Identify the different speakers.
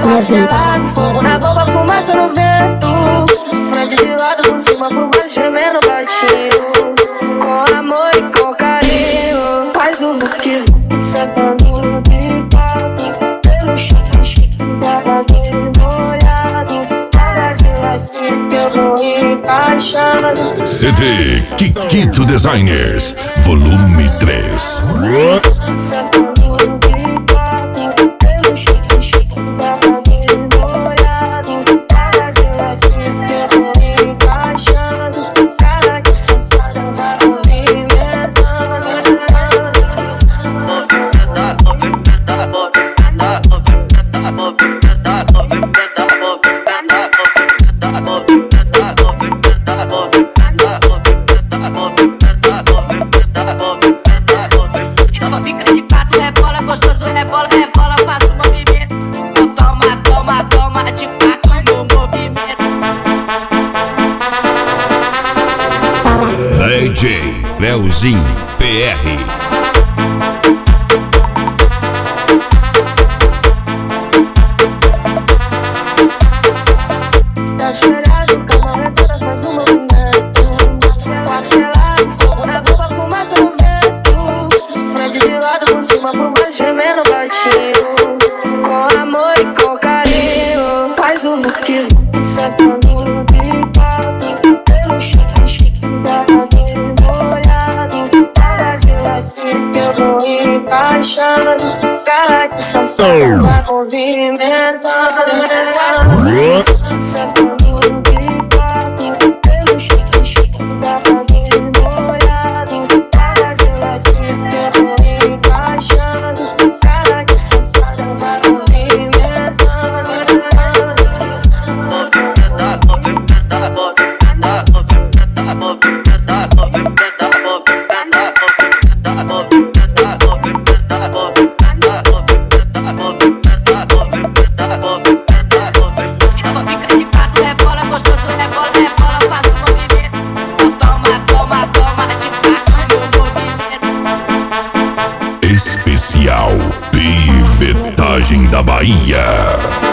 Speaker 1: gelado, fogo na boca, fumaça no vento. Frente de lado, por cima, por baixo, gemendo baixinho. Com amor e com carinho, faz o vuki vuki, sentando no pipapo. Pelo chique chique, dava de molhado. Tava de lacinho, que eu tô encaixando.
Speaker 2: CD Kikito Designers, volume 3. DJ Leozinho PR.
Speaker 1: Tá esperado, câmera toda faz um movimento. Tá gelado, fogo na boca, fumaça no vento. Frente de lado, por cima, por baixo, gemendo baixinho. Com amor e com carinho, faz o vuki vuki, sentando no pipapo. Pelo chique chique, dava de molhado. Tava de lacinho, que eu tô encaixando. Cara que safado, vai movimentando. Sentando no pipapo. Pelo chique chique, dava de molhado. Tava de lacinho, que eu tô encaixando. Cara que safado, vai movimentando.
Speaker 2: Especial Pivetagem da Bahia.